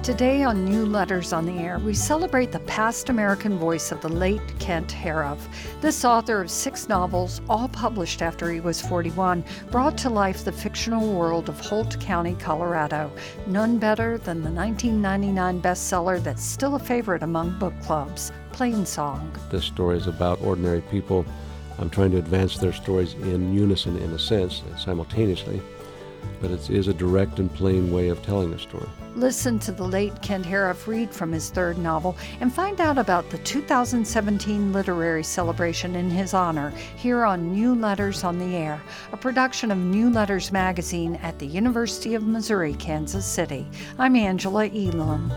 Today on New Letters on the Air, we celebrate the past American voice of the late Kent Haruf. This author of 6 novels, all published after he was 41, brought to life the fictional world of Holt County, Colorado. None better than the 1999 bestseller that's still a favorite among book clubs, Plainsong. This story is about ordinary people. I'm trying to advance their stories in unison, in a sense, simultaneously. But it is a direct and plain way of telling a story. Listen to the late Kent Haruf read from his 3rd novel and find out about the 2017 literary celebration in his honor here on New Letters on the Air, a production of New Letters magazine at the University of Missouri, Kansas City. I'm Angela Elam.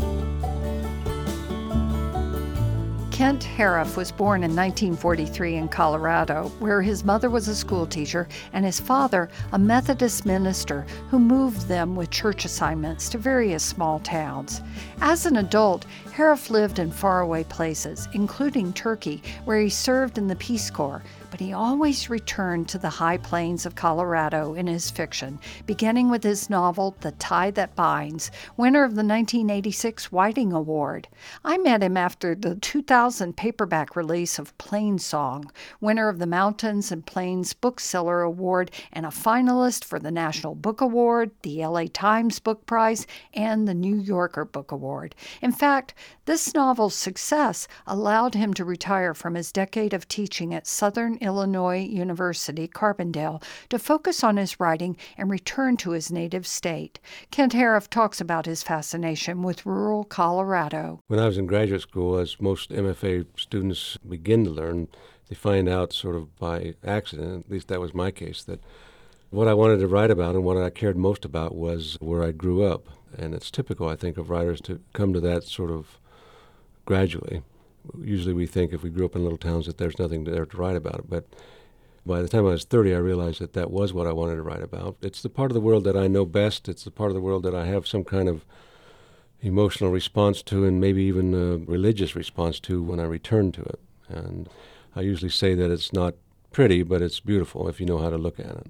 Kent Haruf was born in 1943 in Colorado, where his mother was a schoolteacher and his father a Methodist minister who moved them with church assignments to various small towns. As an adult, Haruf lived in faraway places, including Turkey, where he served in the Peace Corps, but he always returned to the high plains of Colorado in his fiction, beginning with his novel, The Tie That Binds, winner of the 1986 Whiting Award. I met him after the 2000 paperback release of Plainsong, winner of the Mountains and Plains Bookseller Award and a finalist for the National Book Award, the LA Times Book Prize, and the New Yorker Book Award. In fact, this novel's success allowed him to retire from his decade of teaching at Southern Illinois University, Carbondale, to focus on his writing and return to his native state. Kent Haruf talks about his fascination with rural Colorado. When I was in graduate school, as most MFA students begin to learn, they find out sort of by accident, at least that was my case, that what I wanted to write about and what I cared most about was where I grew up. And it's typical, I think, of writers to come to that sort of gradually. Usually we think if we grew up in little towns that there's nothing there to write about. But by the time I was 30, I realized that that was what I wanted to write about. It's the part of the world that I know best. It's the part of the world that I have some kind of emotional response to and maybe even a religious response to when I return to it. And I usually say that it's not pretty, but it's beautiful if you know how to look at it.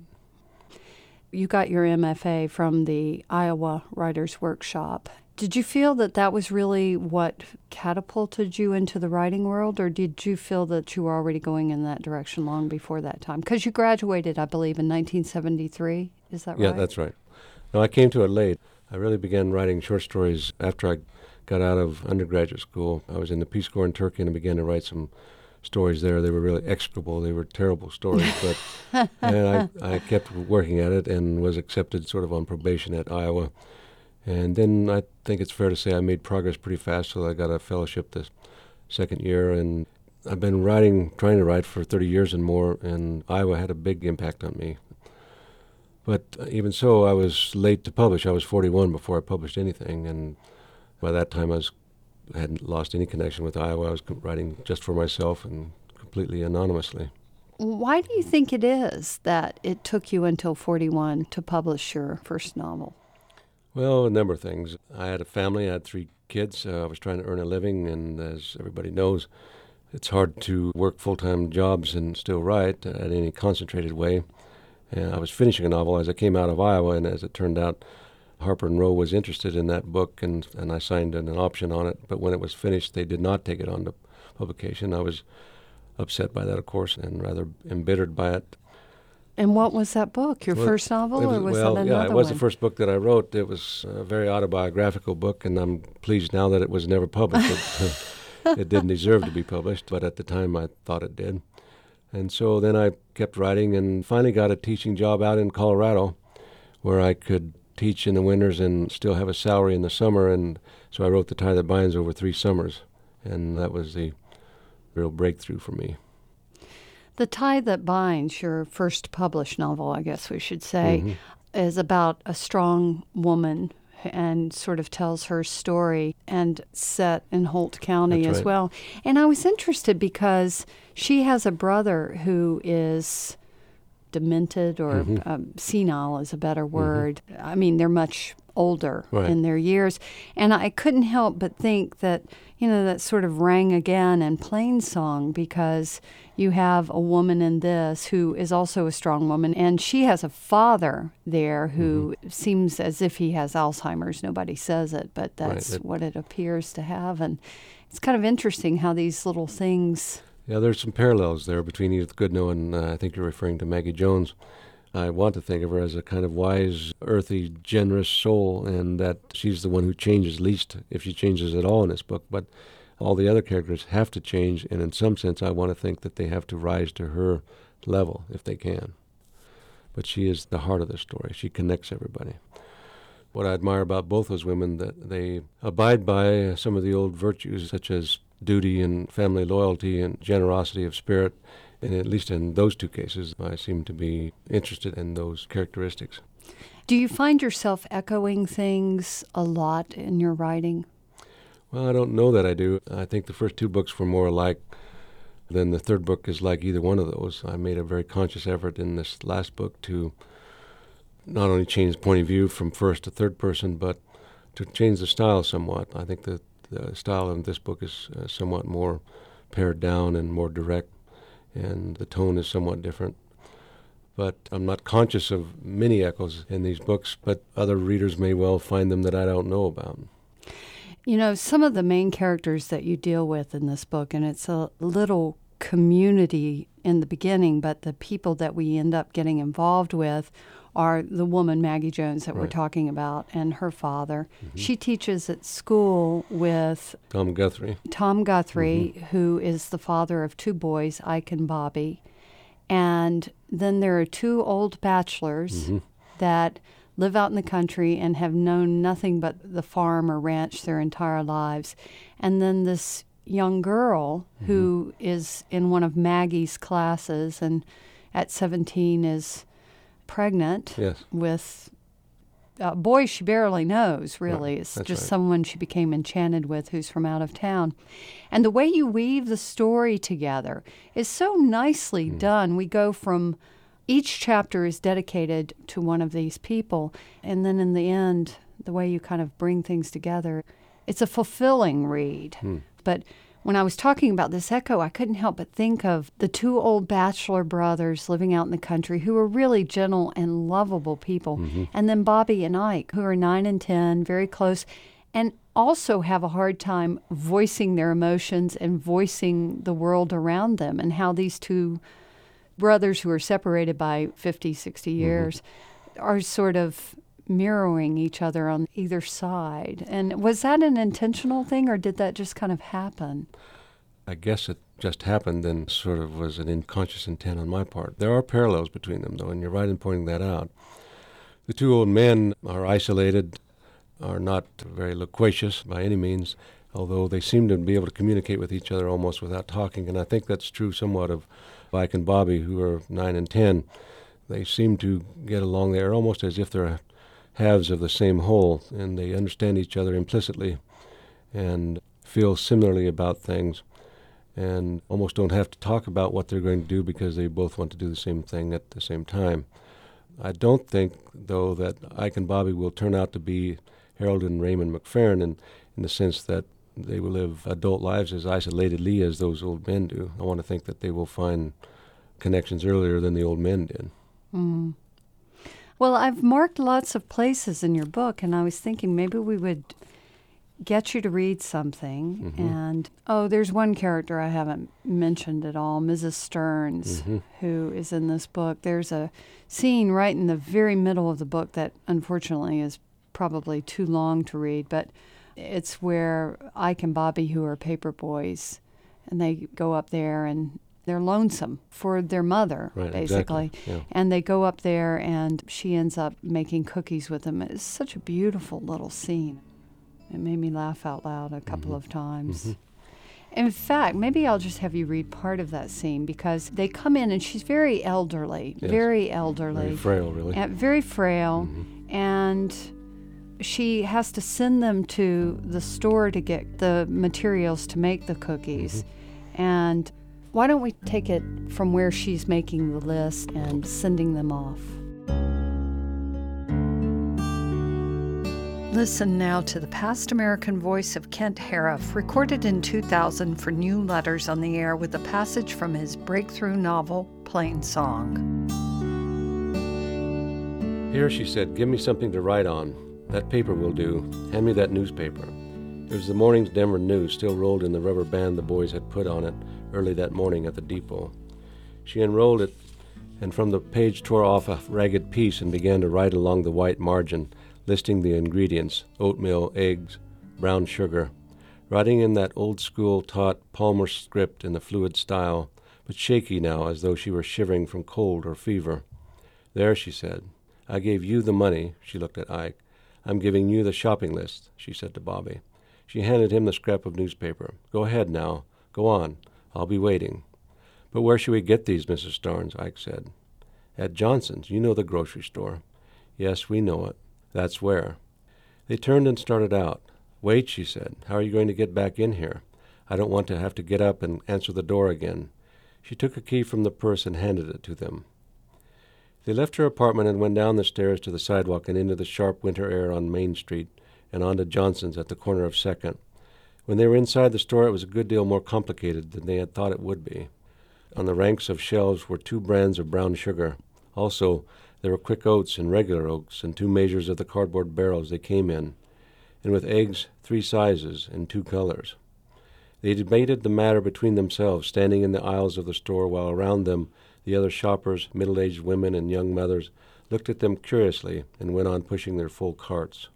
You got your MFA from the Iowa Writers Workshop. Did you feel that that was really what catapulted you into the writing world, or did you feel that you were already going in that direction long before that time? Because you graduated, I believe, in 1973. Is that right? Yeah, that's right. No, I came to it late. I really began writing short stories after I got out of undergraduate school. I was in the Peace Corps in Turkey and I began to write some stories there. They were really execrable. They were terrible stories, but and I kept working at it and was accepted sort of on probation at Iowa. And then I think it's fair to say I made progress pretty fast, so I got a fellowship the second year. And I've been trying to write for 30 years and more, and Iowa had a big impact on me. But even so, I was late to publish. I was 41 before I published anything, and by that time I hadn't lost any connection with Iowa. I was writing just for myself and completely anonymously. Why do you think it is that it took you until 41 to publish your first novel? Well, a number of things. I had a family. I had 3 kids. I was trying to earn a living, and as everybody knows, it's hard to work full-time jobs and still write in any concentrated way. And I was finishing a novel as I came out of Iowa, and as it turned out, Harper & Row was interested in that book, and I signed an option on it. But when it was finished, they did not take it on to publication. I was upset by that, of course, and rather embittered by it. And what was that book? Your first novel, or was that another one? Yeah, it was the first book that I wrote. It was a very autobiographical book, and I'm pleased now that it was never published. It didn't deserve to be published, but at the time I thought it did. And so then I kept writing and finally got a teaching job out in Colorado where I could teach in the winters and still have a salary in the summer. And so I wrote The Tie That Binds over 3 summers, and that was the real breakthrough for me. The Tie That Binds, your first published novel, I guess we should say, is about a strong woman and sort of tells her story, and set in Holt County That's as right. well. And I was interested because she has a brother who is demented or senile is a better word. I mean, they're much older Right. in their years. And I couldn't help but think that, that sort of rang again in Plainsong, because you have a woman in this who is also a strong woman, and she has a father there who seems as if he has Alzheimer's. Nobody says it, but that's Right. what it appears to have. And it's kind of interesting how these little things... Yeah, there's some parallels there between Edith Goodnow and I think you're referring to Maggie Jones. I want to think of her as a kind of wise, earthy, generous soul, and that she's the one who changes least, if she changes at all in this book. But all the other characters have to change, and in some sense I want to think that they have to rise to her level if they can. But she is the heart of the story. She connects everybody. What I admire about both those women, that they abide by some of the old virtues, such as duty and family loyalty and generosity of spirit. And at least in those two cases, I seem to be interested in those characteristics. Do you find yourself echoing things a lot in your writing? Well, I don't know that I do. I think the first two books were more alike than the third book is like either one of those. I made a very conscious effort in this last book to not only change the point of view from first to third person, but to change the style somewhat. I think that the style in this book is somewhat more pared down and more direct, and the tone is somewhat different. But I'm not conscious of many echoes in these books, but other readers may well find them that I don't know about. Some of the main characters that you deal with in this book, and it's a little community in the beginning, but the people that we end up getting involved with are the woman, Maggie Jones, that we're talking about, and her father. She teaches at school with Tom Guthrie. Who is the father of two boys, Ike and Bobby. And then there are two old bachelors that live out in the country and have known nothing but the farm or ranch their entire lives. And then this young girl who is in one of Maggie's classes and at 17 is pregnant with a boy she barely knows, really. Right. It's That's just right. someone she became enchanted with who's from out of town. And the way you weave the story together is so nicely done. We go from each chapter is dedicated to one of these people, and then in the end, the way you kind of bring things together, it's a fulfilling read. But when I was talking about this echo, I couldn't help but think of the two old bachelor brothers living out in the country who are really gentle and lovable people. And then Bobby and Ike, who are 9 and 10, very close, and also have a hard time voicing their emotions and voicing the world around them, and how these two brothers who are separated by 50, 60 years are sort of mirroring each other on either side. And was that an intentional thing, or did that just kind of happen? I guess it just happened and sort of was an unconscious intent on my part. There are parallels between them, though, and you're right in pointing that out. The two old men are isolated, are not very loquacious by any means, although they seem to be able to communicate with each other almost without talking, and I think that's true somewhat of Ike and Bobby, who are 9 and 10. They seem to get along there almost as if they're halves of the same whole, and they understand each other implicitly and feel similarly about things, and almost don't have to talk about what they're going to do because they both want to do the same thing at the same time. I don't think, though, that Ike and Bobby will turn out to be Harold and Raymond McFerrin in the sense that they will live adult lives as isolatedly as those old men do. I want to think that they will find connections earlier than the old men did. Well, I've marked lots of places in your book, and I was thinking maybe we would get you to read something. And, there's one character I haven't mentioned at all, Mrs. Stearns, who is in this book. There's a scene right in the very middle of the book that unfortunately is probably too long to read, but it's where Ike and Bobby, who are paper boys, and they go up there and they're lonesome for their mother, basically. Exactly. Yeah. And they go up there, and she ends up making cookies with them. It's such a beautiful little scene. It made me laugh out loud a couple of times. In fact, maybe I'll just have you read part of that scene, because they come in, and she's very elderly, very elderly. Very frail, really. And very frail, and she has to send them to the store to get the materials to make the cookies. And why don't we take it from where she's making the list and sending them off? Listen now to the past American voice of Kent Harif, recorded in 2000 for New Letters on the Air with a passage from his breakthrough novel, Plain Song. "Here," she said, "give me something to write on. That paper will do. Hand me that newspaper." It was the morning's Denver News, still rolled in the rubber band the boys had put on it early that morning at the depot. She unrolled it, and from the page tore off a ragged piece and began to write along the white margin, listing the ingredients: oatmeal, eggs, brown sugar, writing in that old-school taught Palmer script in the fluid style, but shaky now as though she were shivering from cold or fever. "There," she said. "I gave you the money." She looked at Ike. "I'm giving you the shopping list," she said to Bobby. She handed him the scrap of newspaper. "Go ahead now. Go on. I'll be waiting." "But where should we get these, Mrs. Starnes?" Ike said. "At Johnson's. You know the grocery store." "Yes, we know it." "That's where." They turned and started out. "Wait," she said. "How are you going to get back in here? I don't want to have to get up and answer the door again." She took a key from the purse and handed it to them. They left her apartment and went down the stairs to the sidewalk and into the sharp winter air on Main Street and on to Johnson's at the corner of 2nd. When they were inside the store, it was a good deal more complicated than they had thought it would be. On the ranks of shelves were 2 brands of brown sugar. Also, there were quick oats and regular oats and 2 measures of the cardboard barrels they came in, and with eggs 3 sizes and 2 colors. They debated the matter between themselves, standing in the aisles of the store, while around them the other shoppers, middle-aged women and young mothers, looked at them curiously and went on pushing their full carts.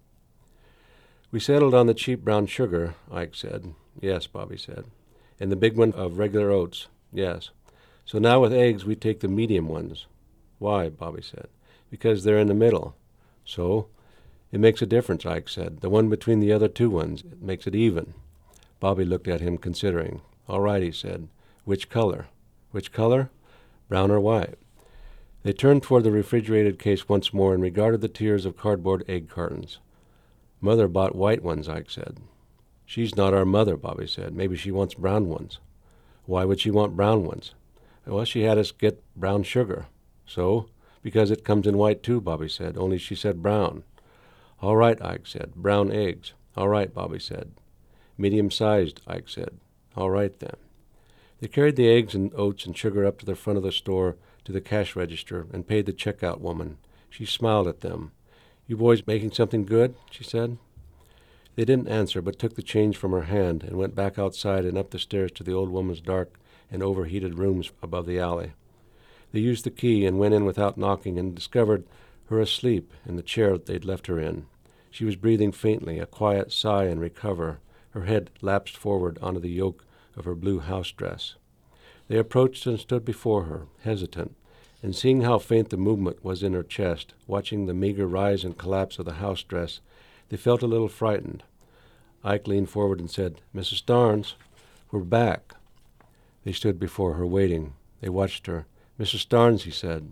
"We settled on the cheap brown sugar," Ike said. "Yes," Bobby said. "And the big one of regular oats." "Yes." "So now with eggs we take the medium ones." "Why?" Bobby said. "Because they're in the middle." "So?" "It makes a difference," Ike said. "The one between the other 2 ones. It makes it even." Bobby looked at him, considering. "All right," he said. "Which color?" "Which color? Brown or white?" They turned toward the refrigerated case once more and regarded the tiers of cardboard egg cartons. "Mother bought white ones," Ike said. "She's not our mother," Bobby said. "Maybe she wants brown ones." "Why would she want brown ones?" "Well, she had us get brown sugar." "So?" "Because it comes in white too," Bobby said, "only she said brown." "All right," Ike said. "Brown eggs." "All right," Bobby said. "Medium-sized," Ike said. "All right, then." They carried the eggs and oats and sugar up to the front of the store to the cash register and paid the checkout woman. She smiled at them. "You boys making something good?" she said. They didn't answer, but took the change from her hand and went back outside and up the stairs to the old woman's dark and overheated rooms above the alley. They used the key and went in without knocking and discovered her asleep in the chair they'd left her in. She was breathing faintly, a quiet sigh and recover. Her head lapsed forward onto the yoke of her blue house dress. They approached and stood before her, hesitant, and seeing how faint the movement was in her chest, watching the meager rise and collapse of the house dress, they felt a little frightened. Ike leaned forward and said, "Mrs. Starnes, we're back." They stood before her, waiting. They watched her. "Mrs. Starnes," he said.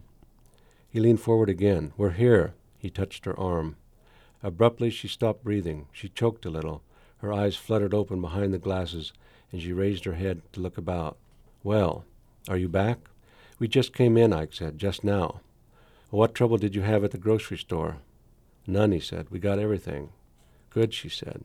He leaned forward again. "We're here." He touched her arm. Abruptly she stopped breathing. She choked a little. Her eyes fluttered open behind the glasses, and she raised her head to look about. "Well, are you back?" "We just came in," Ike said, "just now." "What trouble did you have at the grocery store?" "None," he said. "We got everything." "Good," she said.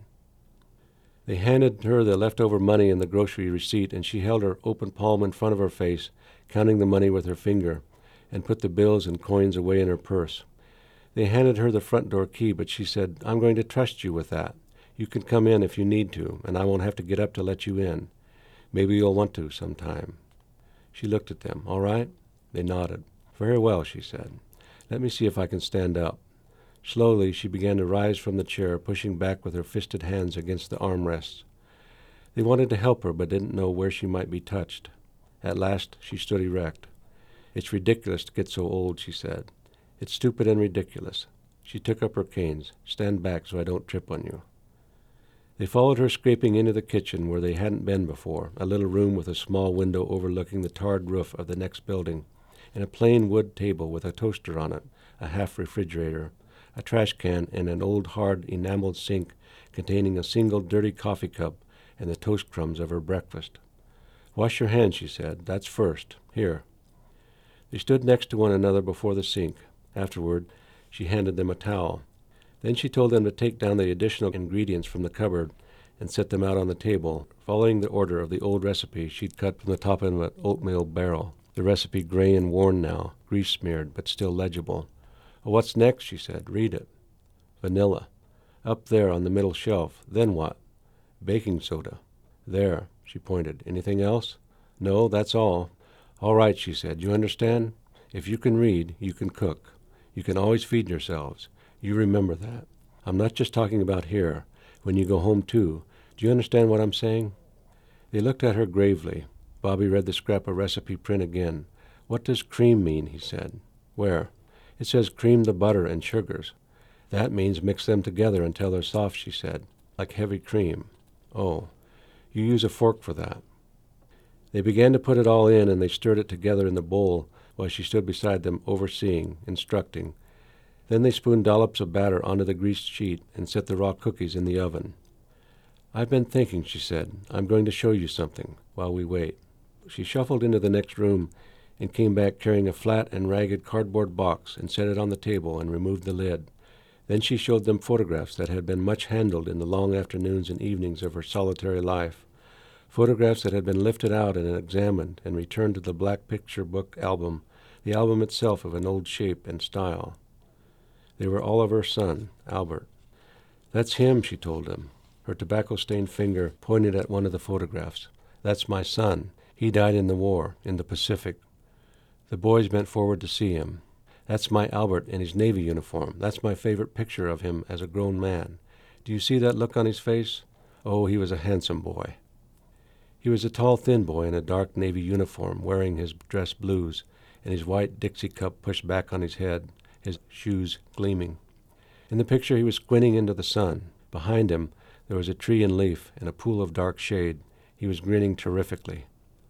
They handed her the leftover money and the grocery receipt, and she held her open palm in front of her face, counting the money with her finger, and put the bills and coins away in her purse. They handed her the front door key, but she said, "I'm going to trust you with that. You can come in if you need to, and I won't have to get up to let you in. Maybe you'll want to sometime." She looked at them. "All right?" They nodded. "Very well," she said. "Let me see if I can stand up." Slowly she began to rise from the chair, pushing back with her fisted hands against the armrests. They wanted to help her, but didn't know where she might be touched. At last she stood erect. "It's ridiculous to get so old," she said. "It's stupid and ridiculous." She took up her canes. "Stand back so I don't trip on you." They followed her scraping into the kitchen where they hadn't been before, a little room with a small window overlooking the tarred roof of the next building, and a plain wood table with a toaster on it, a half refrigerator, a trash can, and an old hard enameled sink containing a single dirty coffee cup and the toast crumbs of her breakfast. "Wash your hands," she said. "That's first. Here." They stood next to one another before the sink. Afterward, she handed them a towel. Then she told them to take down the additional ingredients from the cupboard and set them out on the table, following the order of the old recipe she'd cut from the top of an oatmeal barrel, the recipe gray and worn now, grease-smeared, but still legible. "Well, what's next?" she said. "Read it." "Vanilla. Up there on the middle shelf. Then what?" "Baking soda." "There," she pointed. "Anything else?" "No, that's all." "All right," she said. "You understand? If you can read, you can cook. You can always feed yourselves. You remember that. I'm not just talking about here. When you go home, too. Do you understand what I'm saying?" They looked at her gravely. Bobby read the scrap of recipe print again. "What does cream mean?" he said. "Where?" "It says cream the butter and sugars." "That means mix them together until they're soft," she said, "like heavy cream." "Oh, you use a fork for that." They began to put it all in, and they stirred it together in the bowl while she stood beside them, overseeing, instructing. Then they spooned dollops of batter onto the greased sheet and set the raw cookies in the oven. "I've been thinking," she said. "I'm going to show you something while we wait." She shuffled into the next room and came back carrying a flat and ragged cardboard box and set it on the table and removed the lid. Then she showed them photographs that had been much handled in the long afternoons and evenings of her solitary life, photographs that had been lifted out and examined and returned to the black picture book album, the album itself of an old shape and style. They were all of her son, Albert. "That's him," she told them. Her tobacco-stained finger pointed at one of the photographs. "That's my son. He died in the war, in the Pacific." The boys bent forward to see him. "That's my Albert in his Navy uniform. That's my favorite picture of him as a grown man. Do you see that look on his face? Oh, he was a handsome boy." He was a tall, thin boy in a dark Navy uniform, wearing his dress blues, and his white Dixie cup pushed back on his head, his shoes gleaming. In the picture he was squinting into the sun. Behind him there was a tree and leaf and a pool of dark shade. He was grinning terrifically.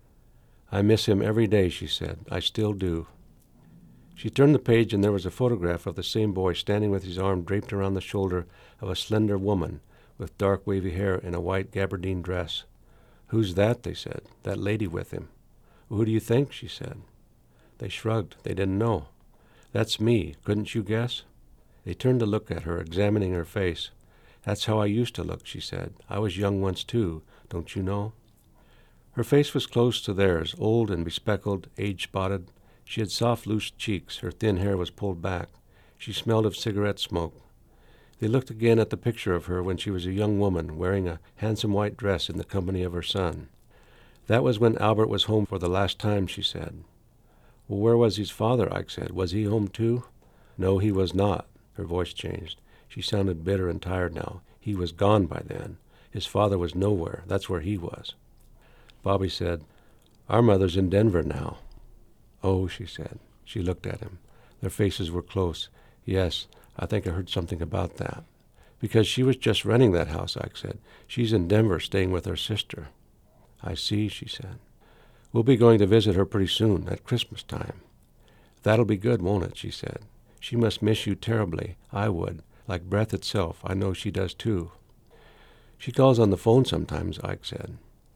"I miss him every day," she said. "I still do." She turned the page, and there was a photograph of the same boy standing with his arm draped around the shoulder of a slender woman with dark wavy hair in a white gabardine dress. "Who's that?" they said. "That lady with him." "Who do you think?" she said. They shrugged. They didn't know. "That's me. Couldn't you guess?" They turned to look at her, examining her face. "That's how I used to look," she said. "I was young once, too, don't you know?" Her face was close to theirs, old and bespectacled, age-spotted. She had soft, loose cheeks. Her thin hair was pulled back. She smelled of cigarette smoke. They looked again at the picture of her when she was a young woman, wearing a handsome white dress in the company of her son. "That was when Albert was home for the last time," she said. "Well, where was his father?" Ike said. "Was he home, too?" "No, he was not." Her voice changed. She sounded bitter and tired now. "He was gone by then. His father was nowhere. That's where he was." Bobby said, "Our mother's in Denver now." "Oh," she said. She looked at him. Their faces were close. "Yes, I think I heard something about that." "Because she was just renting that house," Ike said. "She's in Denver staying with her sister." "I see," she said. "We'll be going to visit her pretty soon, at Christmas time." "That'll be good, won't it?" she said. "She must miss you terribly. I would. Like breath itself. I know she does, too." "She calls on the phone sometimes," Ike said.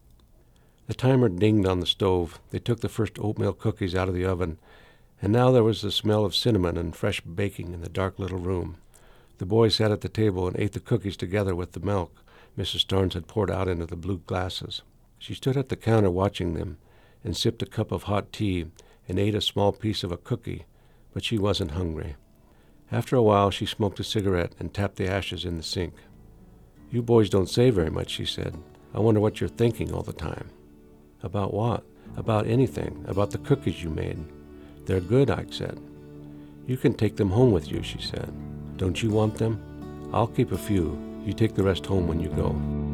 The timer dinged on the stove. They took the first oatmeal cookies out of the oven, and now there was the smell of cinnamon and fresh baking in the dark little room. The boys sat at the table and ate the cookies together with the milk Mrs. Starnes had poured out into the blue glasses. She stood at the counter watching them and sipped a cup of hot tea and ate a small piece of a cookie, but she wasn't hungry. After a while, she smoked a cigarette and tapped the ashes in the sink. "You boys don't say very much," she said. "I wonder what you're thinking all the time." "About what?" "About anything. About the cookies you made." "They're good," Ike said. "You can take them home with you," she said. "Don't you want them?" "I'll keep a few. You take the rest home when you go."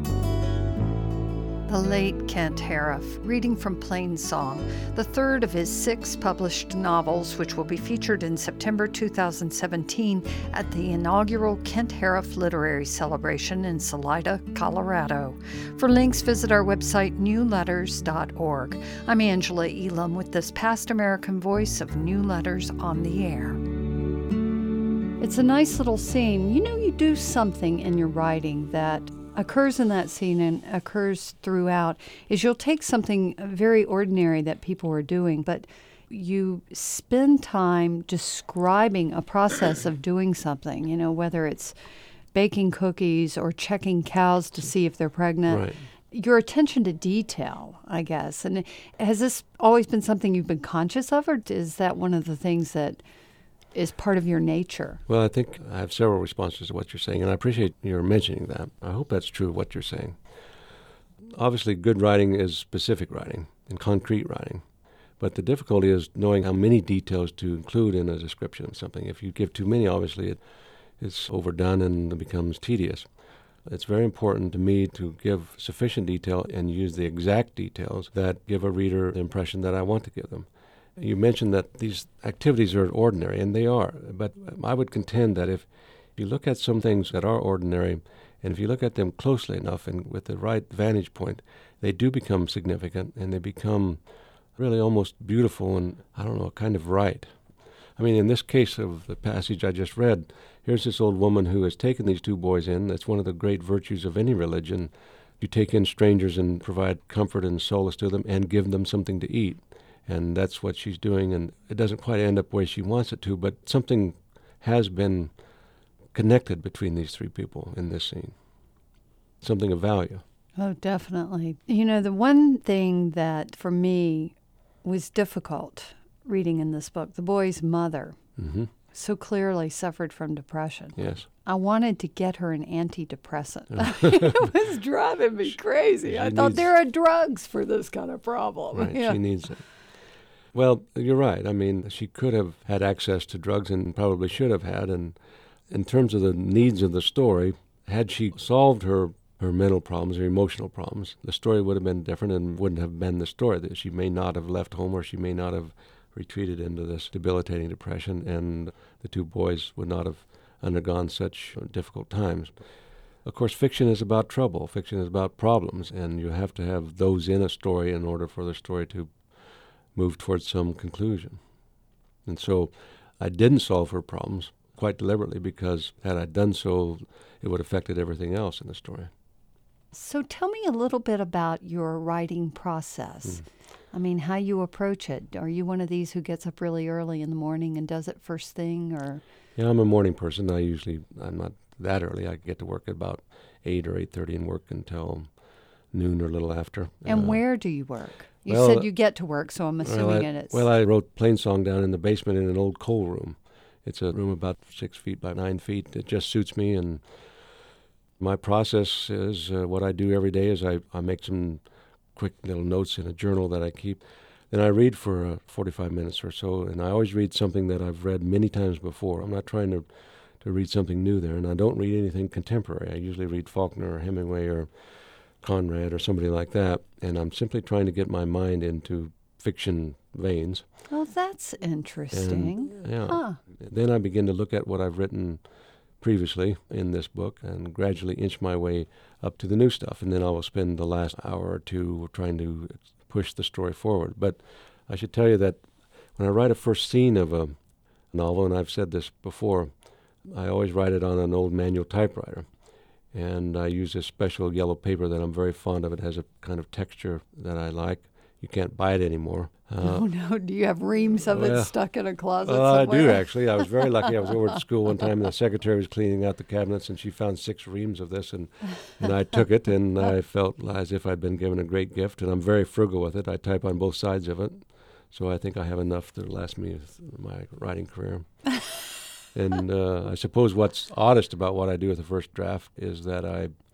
The late Kent Harif, reading from Plainsong, the third of his 6 published novels, which will be featured in September 2017 at the inaugural Kent Harif Literary Celebration in Salida, Colorado. For links, visit our website, newletters.org. I'm Angela Elam with this Past American Voice of New Letters on the Air. It's a nice little scene. You do something in your writing that occurs in that scene and occurs throughout, is you'll take something very ordinary that people are doing, but you spend time describing a process of doing something, whether it's baking cookies or checking cows to see if they're pregnant. Right. Your attention to detail, I guess. And has this always been something you've been conscious of, or is that one of the things that is part of your nature? Well, I think I have several responses to what you're saying, and I appreciate your mentioning that. I hope that's true of what you're saying. Obviously, good writing is specific writing and concrete writing. But the difficulty is knowing how many details to include in a description of something. If you give too many, obviously, it's overdone and it becomes tedious. It's very important to me to give sufficient detail and use the exact details that give a reader the impression that I want to give them. You mentioned that these activities are ordinary, and they are. But I would contend that if you look at some things that are ordinary, and if you look at them closely enough and with the right vantage point, they do become significant, and they become really almost beautiful and, kind of right. I mean, in this case of the passage I just read, here's this old woman who has taken these two boys in. That's one of the great virtues of any religion. You take in strangers and provide comfort and solace to them and give them something to eat. And that's what she's doing, and it doesn't quite end up where she wants it to, but something has been connected between these three people in this scene. Something of value. Oh, definitely. The one thing that for me was difficult reading in this book, the boy's mother so clearly suffered from depression. Yes. I wanted to get her an antidepressant. It was driving me crazy. I thought there are drugs for this kind of problem. Right, Yeah. She needs it. Well, you're right. I mean, she could have had access to drugs and probably should have had. And in terms of the needs of the story, had she solved her mental problems, her emotional problems, the story would have been different and wouldn't have been the story. That she may not have left home, or she may not have retreated into this debilitating depression, and the two boys would not have undergone such difficult times. Of course, fiction is about trouble. Fiction is about problems, and you have to have those in a story in order for the story to move towards some conclusion. And so I didn't solve her problems quite deliberately, because had I done so, it would have affected everything else in the story. So tell me a little bit about your writing process. I mean, how you approach it. Are you one of these who gets up really early in the morning and does it first thing, or? Yeah, I'm a morning person. I'm not that early. I get to work at about 8 or 8:30 and work until noon or a little after. And where do you work? You said you get to work, so I'm assuming it's... Well, I wrote Plainsong down in the basement in an old coal room. It's a room about 6 feet by 9 feet. It just suits me, and my process is what I do every day is I make some quick little notes in a journal that I keep. Then I read for 45 minutes or so, and I always read something that I've read many times before. I'm not trying to read something new there, and I don't read anything contemporary. I usually read Faulkner or Hemingway or Conrad or somebody like that, and I'm simply trying to get my mind into fiction veins. Oh, that's interesting. And, yeah. Then I begin to look at what I've written previously in this book and gradually inch my way up to the new stuff, and then I will spend the last hour or two trying to push the story forward. But I should tell you that when I write a first scene of a novel, and I've said this before, I always write it on an old manual typewriter. And I use this special yellow paper that I'm very fond of. It has a kind of texture that I like. You can't buy it anymore. Oh, no. Do you have reams of it stuck in a closet somewhere? I do, actually. I was very lucky. I was over at school one time, and the secretary was cleaning out the cabinets, and she found 6 reams of this, and I took it, and I felt as if I'd been given a great gift, and I'm very frugal with it. I type on both sides of it, so I think I have enough to last me my writing career. And I suppose what's oddest about what I do with the first draft is that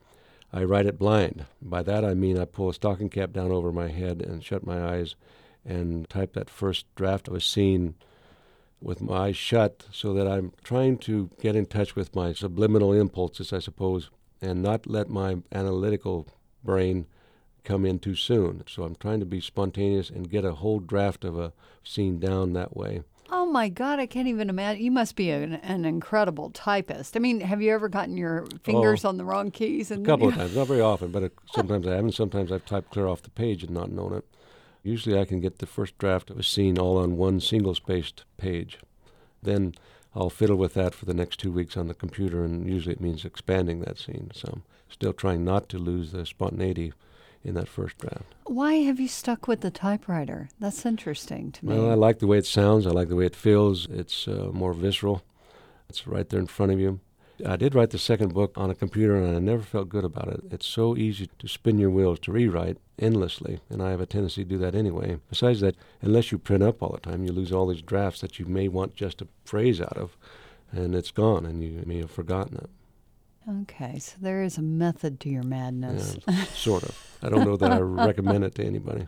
I write it blind. By that I mean I pull a stocking cap down over my head and shut my eyes and type that first draft of a scene with my eyes shut, so that I'm trying to get in touch with my subliminal impulses, I suppose, and not let my analytical brain come in too soon. So I'm trying to be spontaneous and get a whole draft of a scene down that way. Oh, my God, I can't even imagine. You must be an incredible typist. I mean, have you ever gotten your fingers on the wrong keys? A couple of times, not very often, but sometimes I haven't. Sometimes I've typed clear off the page and not known it. Usually I can get the first draft of a scene all on one single-spaced page. Then I'll fiddle with that for the next 2 weeks on the computer, and usually it means expanding that scene. So I'm still trying not to lose the spontaneity in that first draft. Why have you stuck with the typewriter? That's interesting to me. Well, I like the way it sounds. I like the way it feels. It's more visceral. It's right there in front of you. I did write the second book on a computer, and I never felt good about it. It's so easy to spin your wheels, to rewrite endlessly, and I have a tendency to do that anyway. Besides that, unless you print up all the time, you lose all these drafts that you may want just a phrase out of, and it's gone, and you may have forgotten it. Okay, so there is a method to your madness. Yeah, sort of. I don't know that I recommend it to anybody.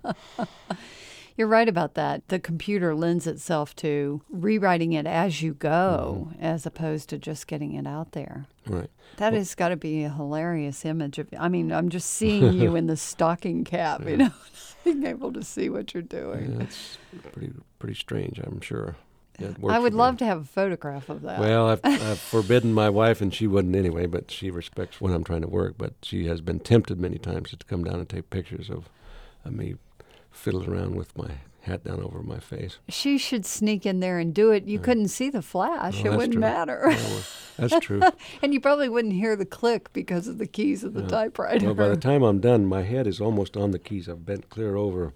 You're right about that. The computer lends itself to rewriting it as you go, as opposed to just getting it out there. Right. That has got to be a hilarious image of. I mean, I'm just seeing you in the stocking cap, you know, being able to see what you're doing. Yeah, it's pretty strange, I'm sure. Yeah, I would love to have a photograph of that. Well, I've forbidden my wife, and she wouldn't anyway, but she respects when I'm trying to work. But she has been tempted many times to come down and take pictures of me fiddling around with my hat down over my face. She should sneak in there and do it. You couldn't see the flash. It wouldn't matter. Well, that's true. And you probably wouldn't hear the click because of the keys of the typewriter. Well, by the time I'm done, my head is almost on the keys. I've bent clear over,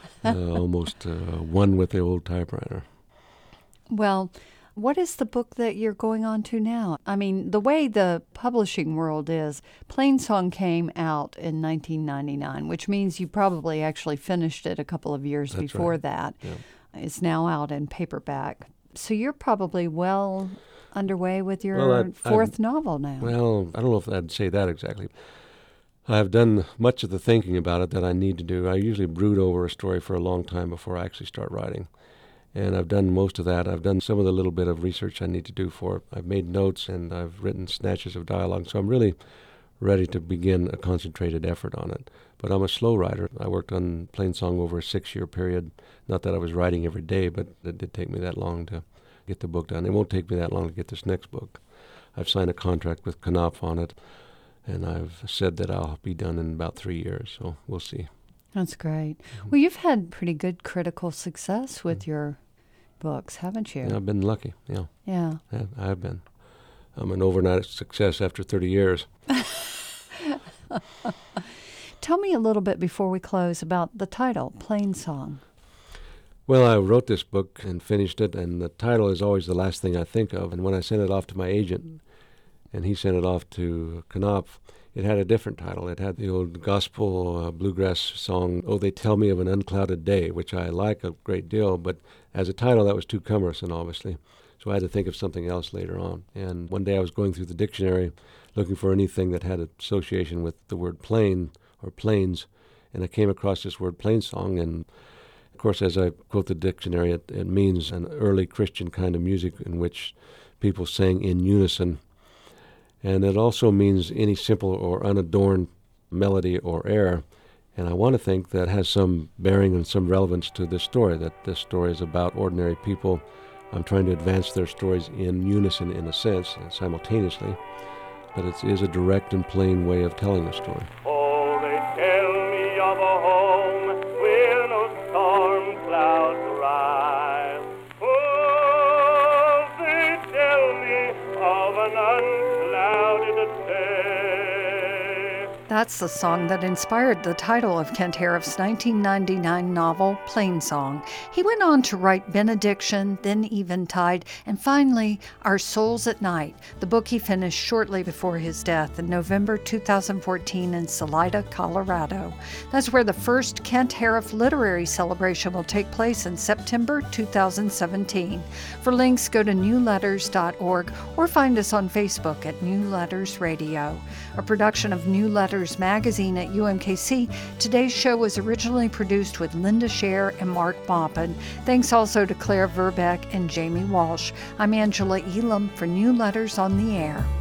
almost one with the old typewriter. Well, what is the book that you're going on to now? I mean, the way the publishing world is, Plainsong came out in 1999, which means you probably actually finished it a couple of years before that. Yeah. It's now out in paperback. So you're probably well underway with your fourth novel now. Well, I don't know if I'd say that exactly. I've done much of the thinking about it that I need to do. I usually brood over a story for a long time before I actually start writing. And I've done most of that. I've done some of the little bit of research I need to do for it. I've made notes, and I've written snatches of dialogue. So I'm really ready to begin a concentrated effort on it. But I'm a slow writer. I worked on Plainsong over a 6-year period. Not that I was writing every day, but it did take me that long to get the book done. It won't take me that long to get this next book. I've signed a contract with Knopf on it, and I've said that I'll be done in about 3 years. So we'll see. That's great. Well, you've had pretty good critical success with your books, haven't you? Yeah, I've been lucky, yeah. Yeah. I have been. I'm an overnight success after 30 years. Tell me a little bit before we close about the title, Plainsong. Well, I wrote this book and finished it, and the title is always the last thing I think of. And when I sent it off to my agent, and he sent it off to Knopf, it had a different title. It had the old gospel bluegrass song, "Oh, They Tell Me of an Unclouded Day," which I like a great deal, but as a title that was too cumbersome, obviously. So I had to think of something else later on. And one day I was going through the dictionary looking for anything that had association with the word plain or plains, and I came across this word Plainsong. And of course, as I quote the dictionary, it means an early Christian kind of music in which people sang in unison. And it also means any simple or unadorned melody or air. And I want to think that has some bearing and some relevance to this story, that this story is about ordinary people. I'm trying to advance their stories in unison, in a sense, and simultaneously. But it is a direct and plain way of telling the story. Oh, they tell me of a home where no storm clouds rise. Oh, they tell me of an unclouded day. That's the song that inspired the title of Kent Harroff's 1999 novel, Plainsong. He went on to write Benediction, then Eventide, and finally, Our Souls at Night, the book he finished shortly before his death in November 2014 in Salida, Colorado. That's where the first Kent Harroff Literary Celebration will take place in September 2017. For links, go to newletters.org or find us on Facebook at New Letters Radio. A production of New Letters Magazine at UMKC, today's show was originally produced with Linda Scher and Mark Boppin. Thanks also to Claire Verbeck and Jamie Walsh. I'm Angela Elam for New Letters on the Air.